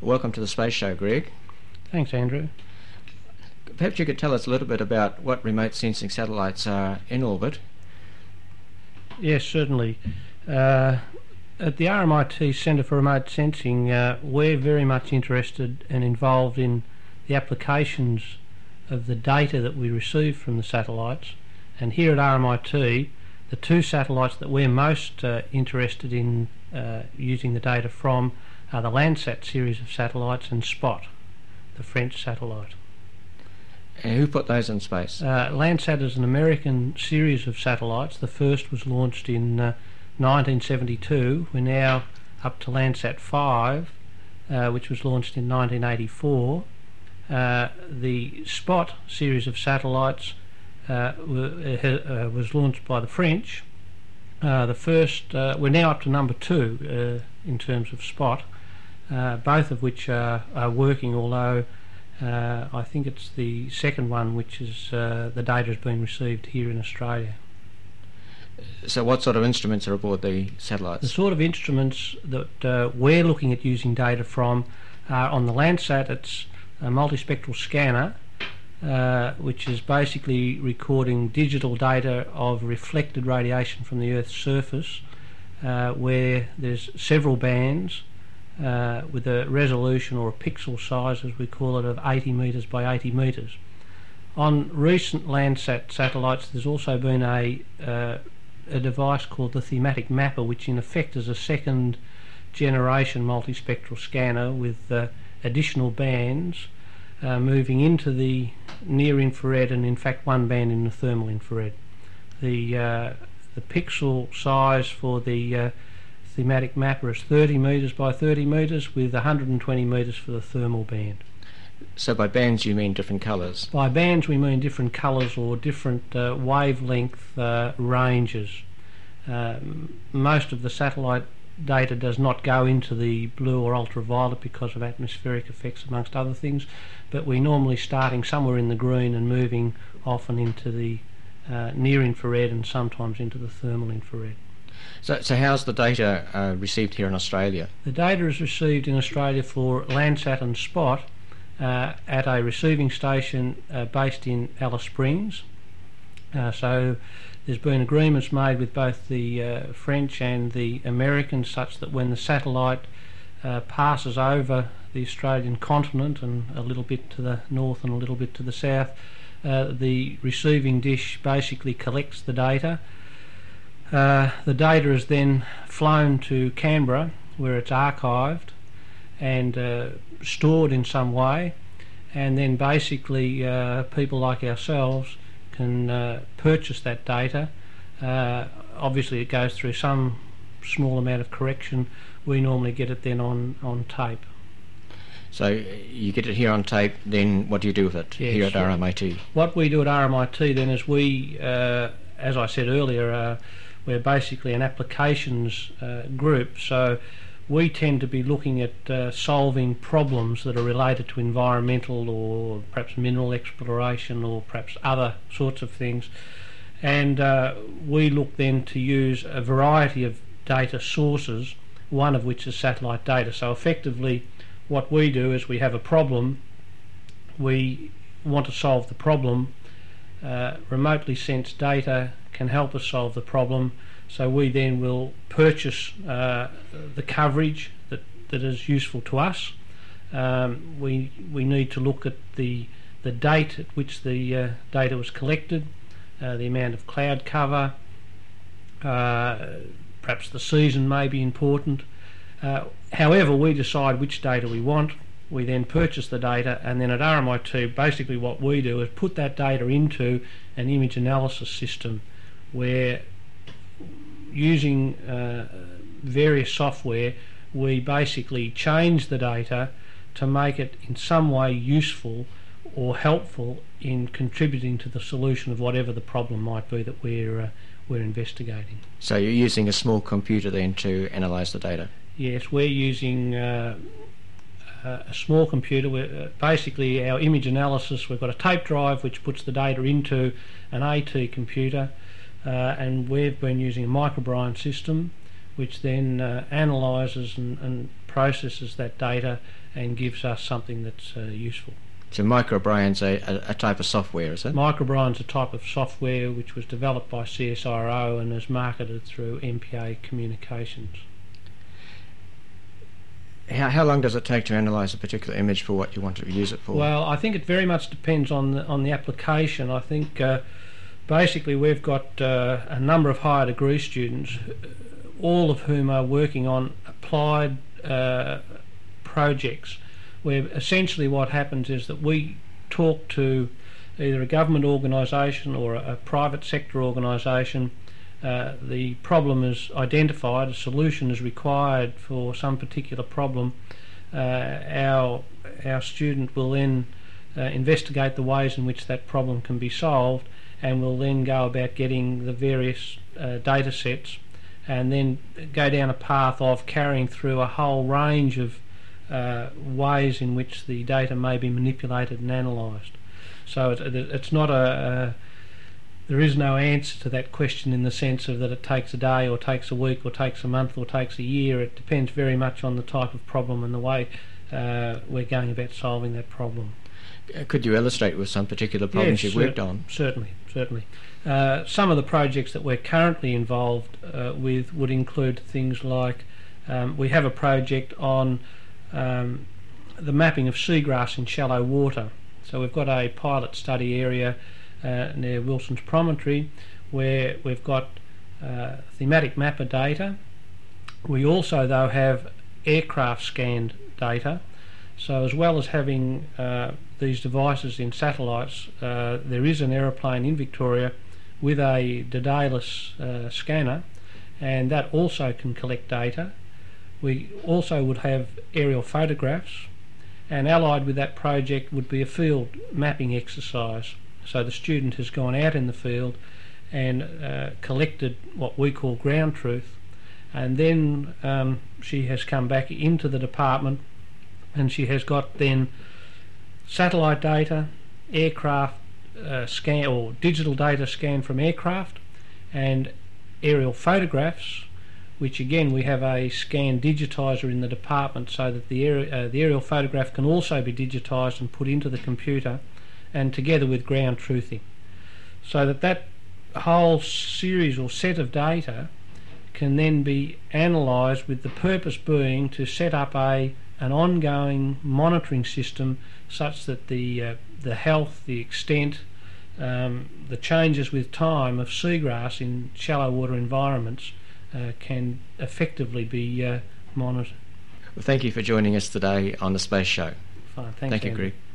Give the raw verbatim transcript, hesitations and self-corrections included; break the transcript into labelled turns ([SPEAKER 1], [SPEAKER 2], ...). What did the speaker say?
[SPEAKER 1] welcome to the Space Show, Greg.
[SPEAKER 2] Thanks, Andrew.
[SPEAKER 1] Perhaps you could tell us a little bit about what remote sensing satellites are in orbit.
[SPEAKER 2] Yes, certainly. Uh, at the R M I T Centre for Remote Sensing, uh, we're very much interested and involved in the applications of the data that we receive from the satellites. And here at R M I T, the two satellites that we're most uh, interested in uh, using the data from are the Landsat series of satellites and SPOT, the French satellite.
[SPEAKER 1] And who put those in space?
[SPEAKER 2] Uh, Landsat is an American series of satellites. The first was launched in uh, nineteen seventy-two. We're now up to Landsat five, uh, which was launched in nineteen eighty-four. Uh, the SPOT series of satellites uh, w- uh, was launched by the French. Uh, the first, uh, we're now up to number two uh, in terms of SPOT, uh, both of which are, are working, although uh, I think it's the second one which is uh, the data has been received here in Australia.
[SPEAKER 1] So what sort of instruments are aboard the satellites?
[SPEAKER 2] The sort of instruments that uh, we're looking at using data from are on the Landsat. It's a multispectral scanner, uh, which is basically recording digital data of reflected radiation from the Earth's surface, uh, where there's several bands uh, with a resolution or a pixel size, as we call it, of eighty metres by eighty metres. On recent Landsat satellites, there's also been a uh, a device called the Thematic Mapper, which in effect is a second generation multispectral scanner with uh, additional bands uh, moving into the near infrared and in fact one band in the thermal infrared. The uh, the pixel size for the uh, Thematic Mapper is thirty metres by thirty metres with one hundred twenty metres for the thermal band.
[SPEAKER 1] So by bands you mean different colours?
[SPEAKER 2] By bands we mean different colours or different uh, wavelength uh, ranges. Um, most of the satellite data does not go into the blue or ultraviolet because of atmospheric effects amongst other things, but we're normally starting somewhere in the green and moving often into the uh, near infrared and sometimes into the thermal infrared.
[SPEAKER 1] So, so how's the data uh, received here in Australia?
[SPEAKER 2] The data is received in Australia for Landsat and SPOT uh, at a receiving station uh, based in Alice Springs. Uh, so there's been agreements made with both the uh, French and the Americans such that when the satellite uh, passes over the Australian continent and a little bit to the north and a little bit to the south, uh, the receiving dish basically collects the data. Uh, the data is then flown to Canberra, where it's archived and uh, stored in some way, and then basically uh, people like ourselves can uh, purchase that data. Uh, obviously it goes through some small amount of correction. We normally get it then on, on tape.
[SPEAKER 1] So you get it here on tape, then what do you do with it
[SPEAKER 2] Yes,
[SPEAKER 1] here at
[SPEAKER 2] sure.
[SPEAKER 1] R M I T?
[SPEAKER 2] What we do at R M I T then is we, uh, as I said earlier, uh, we're basically an applications uh, group, so we tend to be looking at uh, solving problems that are related to environmental or perhaps mineral exploration or perhaps other sorts of things, and uh, we look then to use a variety of data sources, one of which is satellite data. So effectively what we do is we have a problem, we want to solve the problem, uh, remotely sensed data can help us solve the problem, so we then will purchase uh, the coverage that, that is useful to us. Um, we we need to look at the the date at which the uh, data was collected, uh, the amount of cloud cover, uh, perhaps the season may be important. Uh, however, we decide which data we want. We then purchase the data, and then at R M I T basically what we do is put that data into an image analysis system where, using uh, various software, we basically change the data to make it in some way useful or helpful in contributing to the solution of whatever the problem might be that we're uh, we're investigating.
[SPEAKER 1] So you're using a small computer then to analyse the data?
[SPEAKER 2] Yes, we're using uh, a small computer. We're, uh, basically our image analysis, we've got a tape drive which puts the data into an AT computer, uh, and we've been using a microbrine system which then uh, analyses and, and processes that data and gives us something that's uh, useful.
[SPEAKER 1] So microbrion's a, a, a type of software, is it?
[SPEAKER 2] Microbrion's a type of software which was developed by C S I R O and is marketed through M P A Communications.
[SPEAKER 1] How, how long does it take to analyse a particular image for what you want to use it for?
[SPEAKER 2] Well, I think it very much depends on the, on the application. I think uh, basically we've got uh, a number of higher degree students, all of whom are working on applied uh, projects, where essentially what happens is that we talk to either a government organisation or a, a private sector organisation. Uh, the problem is identified, a solution is required for some particular problem. Uh, our our student will then uh, investigate the ways in which that problem can be solved, and will then go about getting the various uh, data sets, and then go down a path of carrying through a whole range of uh, ways in which the data may be manipulated and analysed. So it, it, it's not a, a there is no answer to that question in the sense of that it takes a day or takes a week or takes a month or takes a year. It depends very much on the type of problem and the way uh, we're going about solving that problem.
[SPEAKER 1] Could you illustrate with some particular problems
[SPEAKER 2] yes,
[SPEAKER 1] you've worked on?
[SPEAKER 2] Certainly, certainly. Uh, some of the projects that we're currently involved uh, with would include things like um, we have a project on um, the mapping of seagrass in shallow water. So we've got a pilot study area uh, near Wilson's Promontory where we've got uh, thematic mapper data. We also though have aircraft scanned data. So as well as having uh, these devices in satellites, uh, there is an aeroplane in Victoria with a Daedalus uh, scanner, and that also can collect data. We also would have aerial photographs, and allied with that project would be a field mapping exercise. So the student has gone out in the field and uh, collected what we call ground truth, and then um, she has come back into the department and she has got then satellite data, aircraft uh, scan or digital data scanned from aircraft, and aerial photographs, which again we have a scan digitizer in the department so that the, aer uh, the aerial photograph can also be digitised and put into the computer, and together with ground truthing, so that that whole series or set of data can then be analysed, with the purpose being to set up a an ongoing monitoring system such that the uh, the health, the extent, um, the changes with time of seagrass in shallow water environments uh, can effectively be uh, monitored.
[SPEAKER 1] Well, thank you for joining us today on the Space Show.
[SPEAKER 2] Fine, thanks,
[SPEAKER 1] thank you,
[SPEAKER 2] Andrew.
[SPEAKER 1] Greg.